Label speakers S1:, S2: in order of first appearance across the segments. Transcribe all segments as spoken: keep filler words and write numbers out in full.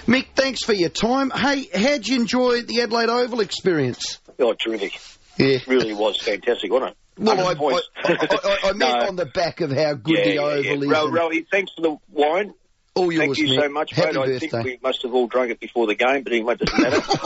S1: Mick, thanks for your time. Hey, how'd you enjoy the Adelaide Oval experience?
S2: Oh, terrific.
S1: Yeah.
S2: It really was fantastic, wasn't it?
S1: Well, I, I, I, I meant
S2: No.
S1: on the back of how good
S2: yeah,
S1: the
S2: yeah,
S1: Oval
S2: yeah.
S1: is.
S2: Ro-
S1: and-
S2: Rowie, thanks for the wine.
S1: All yours,
S2: Thank you
S1: Mick.
S2: so much,
S1: Happy
S2: mate. I
S1: birthday.
S2: think we must have all drunk it before the game, but anyway, it doesn't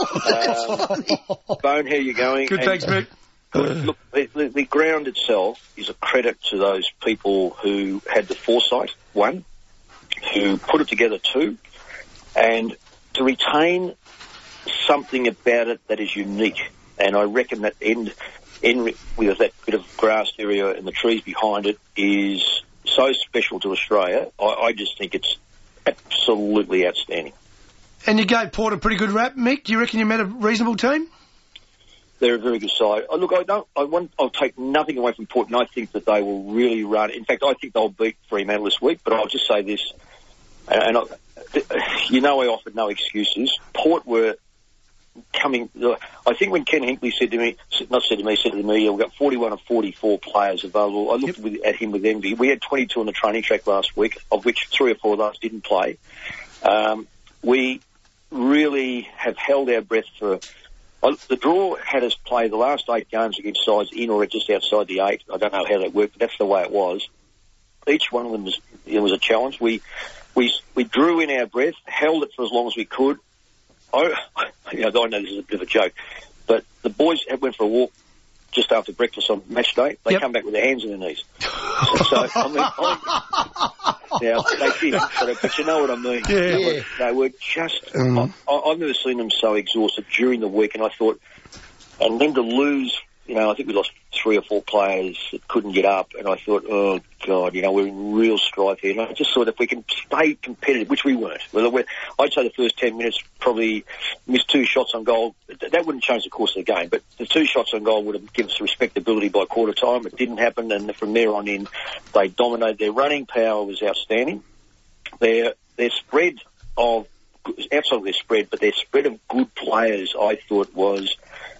S2: matter. um, Bone, how you going?
S3: Good,
S2: And,
S3: thanks, Mick.
S2: Look, the, the, the ground itself is a credit to those people who had the foresight, one, who put it together, two, and to retain something about it that is unique. And I reckon that end, end with that bit of grass area and the trees behind it is so special to Australia. I, I just think it's absolutely outstanding.
S3: And you gave Port a pretty good rap, Mick. Do you reckon you met a reasonable team?
S2: They're a very good side. Oh, look, I don't. I want. I'll take nothing away from Port, and I think that they will really run. In fact, I think they'll beat Fremantle this week. But I'll just say this, and I, you know, I offered no excuses. Port were coming. I think when Ken Hinkley said to me, not said to me, said to the media, we've got forty-one of forty-four players available. I looked
S3: Yep.
S2: with, at him with envy. We had twenty-two on the training track last week, of which three or four of those didn't play. Um, we really have held our breath for. Well, the draw had us play the last eight games against sides in or just outside the eight. I don't know how that worked, but that's the way it was. Each one of them was, it was a challenge. We, we, we drew in our breath, held it for as long as we could. I, you know, I know this is a bit of a joke, but the boys went for a walk just after breakfast on match day. They
S3: Yep.
S2: come back with their hands on their knees. So, I mean, I, yeah, they did, but, but you know what I mean.
S3: Yeah.
S2: They were, they were just,
S1: Mm.
S2: I, I've never seen them so exhausted during the week, and I thought, and then to lose, you know, I think we lost three or four players that couldn't get up, and I thought, oh, God, you know, we're in real strife here. And I just thought if we can stay competitive, which we weren't. Well, we're, I'd say the first ten minutes probably missed two shots on goal. That wouldn't change the course of the game, but the two shots on goal would have given us respectability by quarter time. It didn't happen, and from there on in, they dominated. Their running power was outstanding. Their, their spread of, outside of their spread, but their spread of good players, I thought was,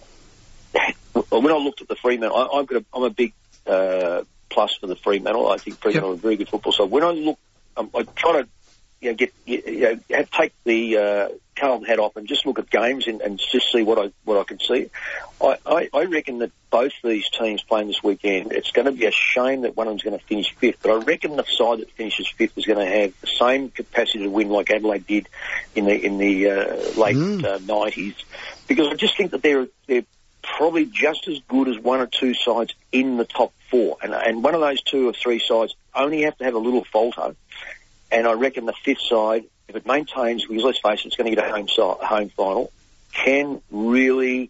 S2: when I looked at the Fremantle, I, I've got a, I'm a big uh, plus for the Fremantle. I think Fremantle
S3: Yep.
S2: are a very good football side. When I look, um, I try to you know, get you know, have, take the uh, Carlton hat off and just look at games and, and just see what I what I can see. I, I, I reckon that both these teams playing this weekend, it's going to be a shame that one of them's going to finish fifth. But I reckon the side that finishes fifth is going to have the same capacity to win like Adelaide did in the in the uh, late
S1: Mm.
S2: uh, nineties, because I just think that they're they're probably just as good as one or two sides in the top four. And, and one of those two or three sides only have to have a little falter. And I reckon the fifth side, if it maintains, because let's face it, it's going to get a home, side, a home final, can really,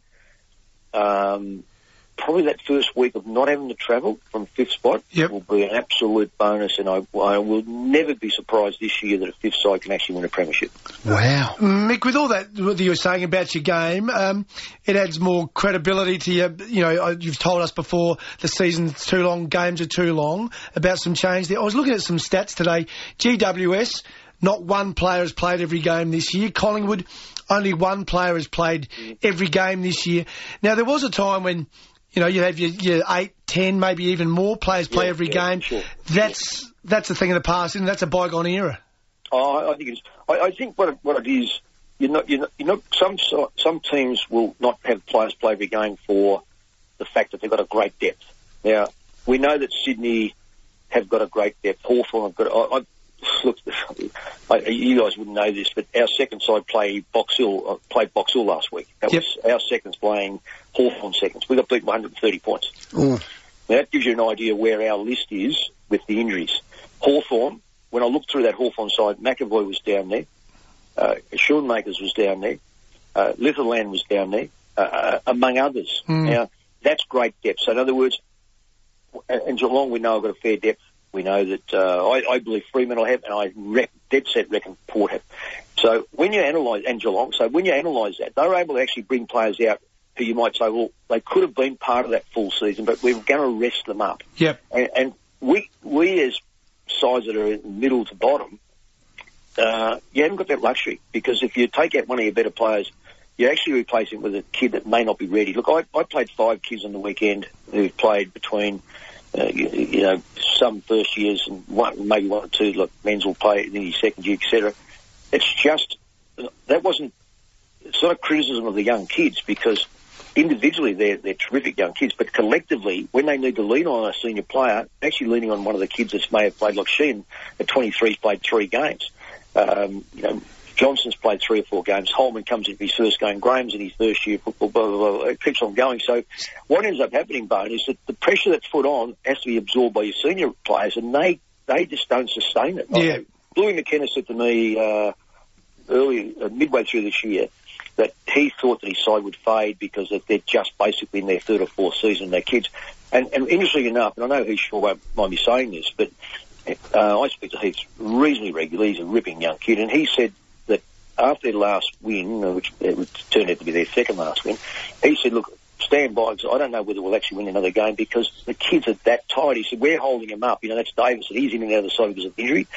S2: um, probably that first week of not having to travel from fifth spot
S3: Yep.
S2: will be an absolute bonus. And I, I will never be surprised this year that a fifth side can actually win a premiership.
S1: Wow.
S3: Mick, with all that what you were saying about your game, um, it adds more credibility to you. You know, you've told us before the season's too long, games are too long, about some change there. I was looking at some stats today. G W S, not one player has played every game this year. Collingwood, only one player has played every game this year. Now, there was a time when, you know, you have your, your eight, ten, maybe even more players play
S2: Yeah,
S3: every
S2: yeah,
S3: game.
S2: sure.
S3: That's that's a thing of the past, and that's a bygone era.
S2: Oh, I think it's. I, I think what it, what it is, you know, you know, you know, some so- some teams will not have players play every game for the fact that they've got a great depth. Now, we know that Sydney have got a great depth. Hawthorn have got. I, I, look, I, you guys wouldn't know this, but our second side play Box Hill uh, played Box Hill last week. That
S3: Yep.
S2: was our seconds playing Hawthorn seconds. We got beaten by one hundred thirty points.
S1: Ooh.
S2: Now, that gives you an idea where our list is with the injuries. Hawthorn, when I looked through that Hawthorn side, McAvoy was down there, uh, Schoenmakers was down there, uh, Litherland was down there, uh, among others.
S3: Mm.
S2: Now, that's great depth. So, in other words, and, and Geelong, we know have got a fair depth. We know that, uh, I, I believe Fremantle have, and I rec- dead set reckon Port have. So, when you analyse, and Geelong, so when you analyse that, they were able to actually bring players out who you might say, well, they could have been part of that full season, but we we're going to rest them up.
S3: Yep.
S2: And, and we, we as sides that are in middle to bottom, uh, you haven't got that luxury, because if you take out one of your better players, you actually replace him with a kid that may not be ready. Look, I, I played five kids on the weekend who played between, uh, you, you know, some first years and one, maybe one or two, like Menzel play in his second year, et cetera. It's just, that wasn't, it's not a criticism of the young kids, because individually they're, they're terrific young kids, but collectively, when they need to lean on a senior player, actually leaning on one of the kids that may have played, like Sheen at twenty-three, played three games. Um, you know, Johnson's played three or four games. Holman comes into his first game. Graham's in his first year of football. Blah, blah, blah. It keeps on going. So what ends up happening, Bone, is that the pressure that's put on has to be absorbed by your senior players, and they, they just don't sustain it.
S3: Yeah.
S2: Like, Bluey McKenna said to me uh, early, uh, midway through this year, that he thought that his side would fade because they're just basically in their third or fourth season, their kids. And, and interestingly enough, and I know he sure won't mind me saying this, but uh, I speak to Heath reasonably regularly. He's a ripping young kid, and he said that after their last win, which it turned out to be their second last win, he said, look, stand by, because I don't know whether we'll actually win another game, because the kids are that tired. He said, we're holding him up. You know, that's Davis, and he's in and out of the side because of injury.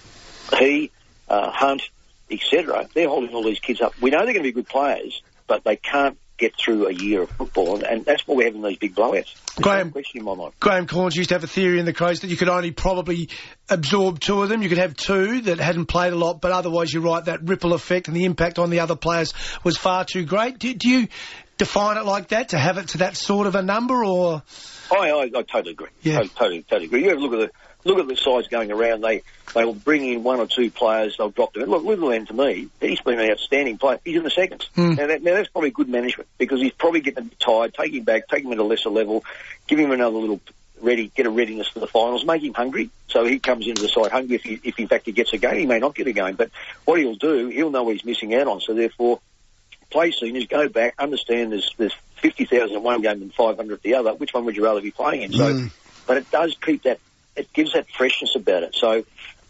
S2: He, uh, Hunt, et cetera, they're holding all these kids up. We know they're going to be good players, but they can't get through a year of football, and, and that's why we're having these big blowouts. There's
S3: Graham,
S2: no question in my mind.
S3: Graham Corns used to have a theory in the Crows that you could only probably absorb two of them. You could have two that hadn't played a lot, but otherwise, you're right, that ripple effect and the impact on the other players was far too great. Do, do you define it like that, to have it to that sort of a number, or...?
S2: I, I, I totally agree.
S3: Yeah.
S2: Totally, totally, totally agree. You have a look at the look at the sides going around. They they will bring in one or two players. They'll drop them. Look, Litherland, to me, he's been an outstanding player. He's in the seconds.
S3: Mm.
S2: Now, that, now that's probably good management, because he's probably getting them tired. Take him back, take him at a lesser level, give him another little ready, get a readiness for the finals, make him hungry. So he comes into the side hungry. If he, if in fact he gets a game, he may not get a game. But what he'll do, he'll know what he's missing out on. So therefore, play seniors, go back, understand there's there's fifty thousand in one game and five hundred the other. Which one would you rather be playing in? So,
S1: Mm.
S2: but it does keep that, it gives that freshness about it. So,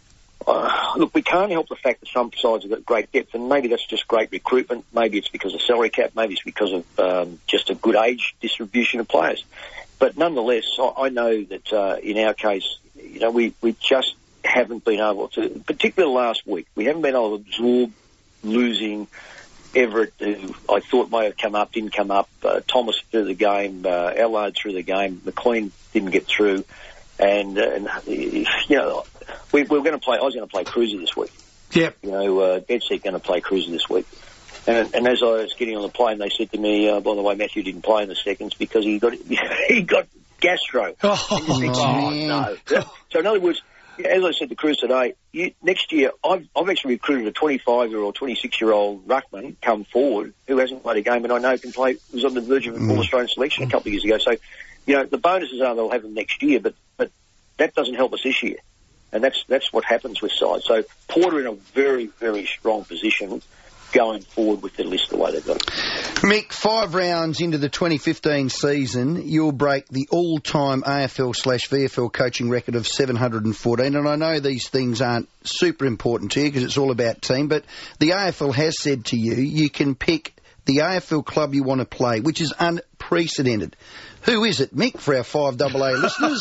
S2: uh, look, we can't help the fact that some sides have got great depth, and maybe that's just great recruitment. Maybe it's because of salary cap. Maybe it's because of um, just a good age distribution of players. But nonetheless, I, I know that uh, in our case, you know, we, we just haven't been able to, particularly last week, we haven't been able to absorb losing Everett, who I thought might have come up, didn't come up. Uh, Thomas through the game, uh, Allard through the game. McLean didn't get through. And, uh, and you know, we, we were going to play, I was going to play Cruiser this week.
S3: Yep.
S2: You know, uh, Bedseck going to play Cruiser this week. And, and as I was getting on the plane, they said to me, uh, by the way, Matthew didn't play in the seconds because he got he got gastro.
S3: Oh,
S2: think, oh no. So in other words, as I said to Cruz today, you, next year I've, I've actually recruited a twenty-five-year-old, twenty-six-year-old ruckman come forward who hasn't played a game, and I know can play. Was on the verge of an All Australian selection a couple of years ago. So, you know, the bonuses are they'll have them next year, but but that doesn't help us this year, and that's that's what happens with sides. So Porter in a very very strong position going forward with the list the way they've got it.
S1: Mick, five rounds into the twenty fifteen season, you'll break the all-time A F L slash V F L coaching record of seven hundred fourteen, and I know these things aren't super important to you because it's all about team, but the A F L has said to you, you can pick the A F L club you want to play, which is unprecedented. Who is it, Mick, for our five double A listeners?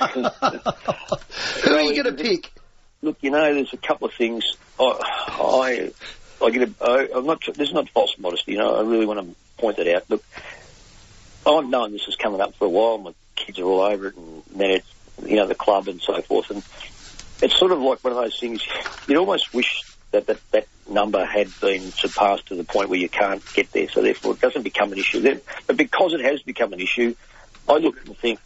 S1: Who are you going to pick?
S2: Look, you know, there's a couple of things. I... I I get a, I, I'm not, this is not false modesty, you know, I really want to point that out. Look, I've known this is coming up for a while, my kids are all over it, and then it's, you know, the club and so forth, and it's sort of like one of those things, you'd almost wish that that, that number had been surpassed to the point where you can't get there, so therefore it doesn't become an issue. Then, but because it has become an issue, I look and think,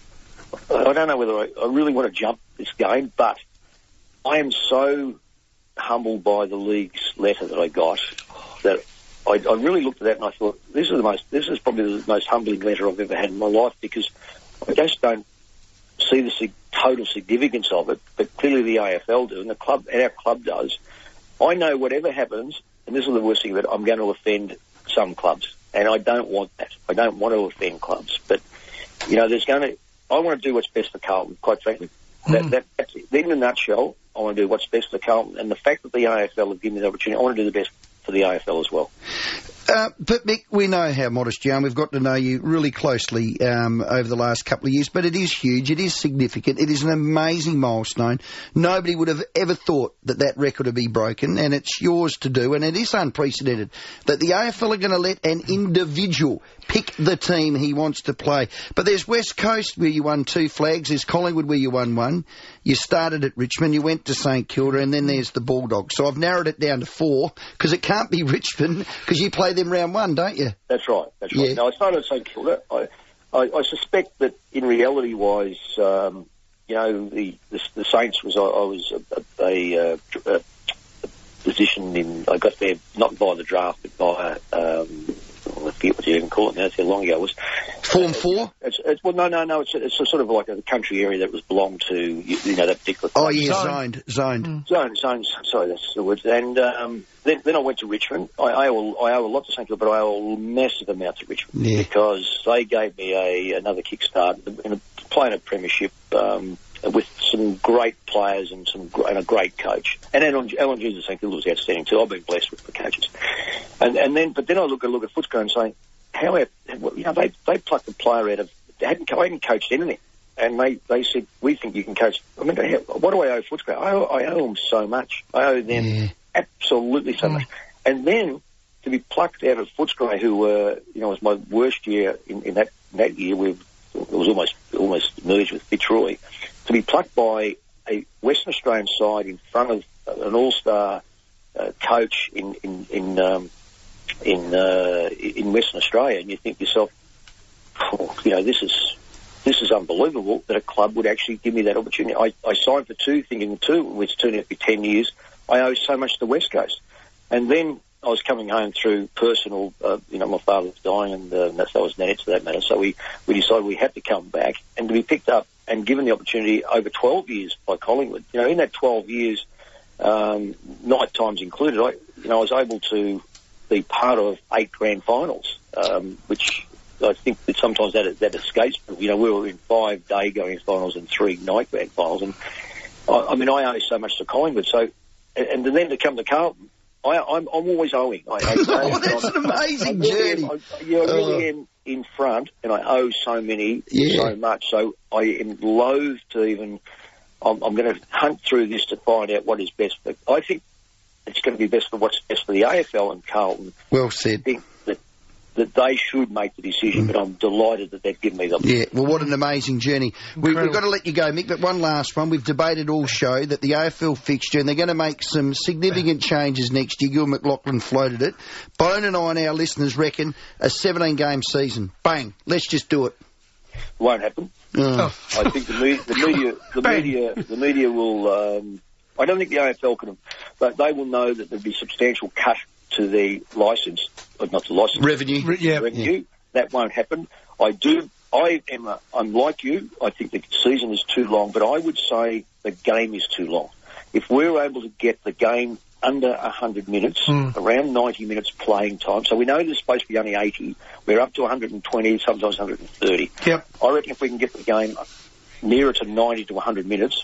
S2: I don't know whether I, I really want to jump this game, but I am so humbled by the league's letter that I got that I, I really looked at that and I thought this is the most this is probably the most humbling letter I've ever had in my life, because I just don't see the sig- total significance of it, but clearly the A F L do and the club and our club does. I know whatever happens, and this is the worst thing of it, I'm going to offend some clubs, and I don't want that. I don't want to offend clubs, but you know, there's going to I want to do what's best for Carlton, quite frankly. Mm. That, that, that's it. In a nutshell, I want to do what's best for Carlton, and the fact that the A F L have given me the opportunity, I want to do the best for the A F L as well.
S1: Uh, but, Mick, we know how modest you are. We've got to know you really closely um, over the last couple of years, but it is huge. It is significant. It is an amazing milestone. Nobody would have ever thought that that record would be broken, and it's yours to do, and it is unprecedented that the A F L are going to let an individual pick the team he wants to play. But there's West Coast, where you won two flags. There's Collingwood, where you won one. You started at Richmond, you went to St Kilda, and then there's the Bulldogs. So I've narrowed it down to four, because it can't be Richmond, because you play them round one, don't you?
S2: That's right, that's right.
S1: Yeah.
S2: Now, I started at St Kilda. I, I, I suspect that in reality-wise, um, you know, the, the, the Saints was, I, I was a, a, a, a position in, I got there not by the draft, but by, um, I forget what you even call it now, that's how long ago it was.
S1: Form four?
S2: It's, it's, well, no, no, no, it's, it's a sort of like a country area that was belonged to, you, you know, that particular...
S1: Oh, yeah,
S3: Zoned.
S1: zoned, zoned.
S2: Zone, zones, sorry, that's the word. And um, then, then I went to Richmond. I, I, owe, I owe a lot to St Kilda, but I owe a massive amount to Richmond
S1: Yeah.
S2: because they gave me a another kickstart in a, playing a premiership um, with some great players and some and a great coach. And Alan, Alan Jesus St Kilda was outstanding too. I've been blessed with the coaches. And and then, but then I look at look at Footscray and say, how you know they they plucked the player out of they hadn't they hadn't coached anything. And they, they said, we think you can coach. I mean, what do I owe Footscray? I owe, I owe them so much. I owe them
S1: Yeah.
S2: absolutely so
S3: Mm.
S2: much. And then to be plucked out of Footscray, who were, you know, was my worst year in, in that that year. We it was almost almost merged with Fitzroy. To be plucked by a Western Australian side in front of an all-star uh, coach in in in um, in, uh, in Western Australia, and you think to yourself, oh, you know, this is. This is unbelievable that a club would actually give me that opportunity. I, I signed for two, thinking two, which turned out to be ten years. I owe so much to the West Coast. And then I was coming home through personal, uh, you know, my father was dying, and uh, that's, that was Nanette for that matter. So we, we decided we had to come back and to be picked up and given the opportunity over twelve years by Collingwood. You know, in that twelve years, um, night times included, I, you know, I was able to be part of eight grand finals, um, which... I think that sometimes that that escapes people. You know, we were in five day going finals and three night grand finals, and I, I mean, I owe so much to Collingwood. So, and, and then to come to Carlton, I, I'm I'm always owing. I, I,
S1: Oh, that's an amazing
S2: I really
S1: journey.
S2: am, I, yeah, I really
S1: Uh.
S2: am in front, and I owe so many,
S1: Yeah.
S2: so much. So I am loath to even. I'm, I'm going to hunt through this to find out what is best. But I think it's going to be best for what's best for the A F L and Carlton.
S1: Well
S2: I
S1: said.
S2: think that. that they should make the decision, but I'm delighted that they've given me the
S1: Yeah, well, what an amazing journey. We, we've got to let you go, Mick, but one last one. We've debated all show that the A F L fixture, and they're going to make some significant changes next year. Gil McLaughlin floated it. Bone and I and our listeners reckon a seventeen-game season. Bang. Let's just do it.
S2: Won't happen.
S1: Oh.
S2: I think the media, the media, the
S3: Bang.
S2: media, the media will. Um, I don't think the A F L can, but they will know that there'll be substantial cut to the licence, or not the licence,
S1: Revenue.
S3: Re- yeah.
S2: revenue. Yeah. That won't happen. I do. I am. A, I'm like you. I think the season is too long, but I would say the game is too long. If we're able to get the game under one hundred minutes,
S3: Mm.
S2: around ninety minutes playing time, so we know there's supposed to be only eighty. We're up to one hundred twenty, sometimes one hundred thirty.
S3: Yep.
S2: I reckon if we can get the game nearer to ninety to one hundred minutes,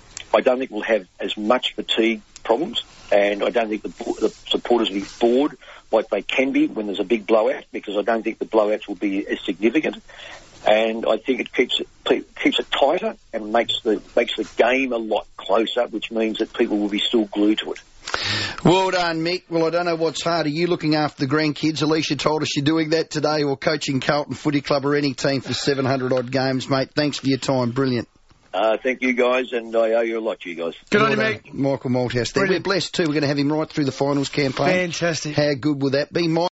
S2: I don't think we'll have as much fatigue problems, and I don't think the, the supporters will be bored like they can be when there's a big blowout, because I don't think the blowouts will be as significant. And I think it keeps it keeps it tighter and makes the makes the game a lot closer, which means that people will be still glued to it.
S1: Well done, Mick. Well, I don't know what's harder, you looking after the grandkids. Alicia told us you're doing that today, or coaching Carlton Footy Club or any team for seven hundred odd games, mate. Thanks for your time. Brilliant.
S2: Uh, thank you guys, and I owe you a lot, you guys.
S3: Good on
S1: Well
S3: you,
S1: done,
S3: Mick.
S1: Michael Malthouse there.
S3: Brilliant.
S1: We're blessed too. We're going to have him right through the finals campaign.
S3: Fantastic.
S1: How good will that be?